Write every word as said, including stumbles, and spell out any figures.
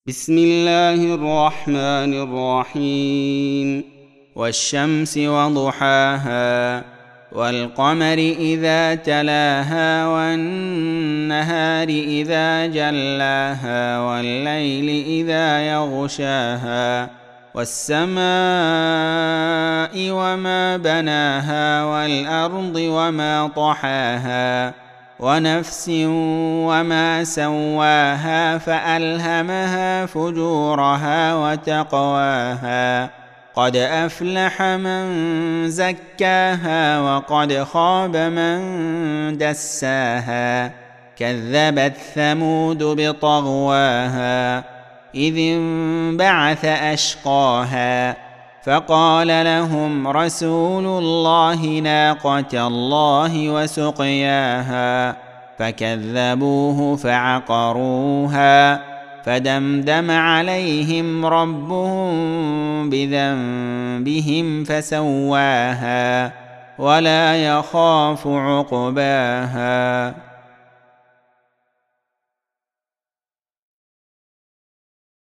بسم الله الرحمن الرحيم. والشمس وضحاها والقمر إذا تلاها والنهار إذا جلاها والليل إذا يغشاها والسماء وما بناها والأرض وما طحاها ونفس وما سواها فألهمها فجورها وتقواها قد أفلح من زكاها وقد خاب من دساها كذبت ثمود بطغواها إذ انبعث أشقاها فقال لهم رسول الله ناقة الله وسقياها فكذبوه فعقروها فدمدم عليهم ربهم بذنبهم فسواها ولا يخاف عقباها.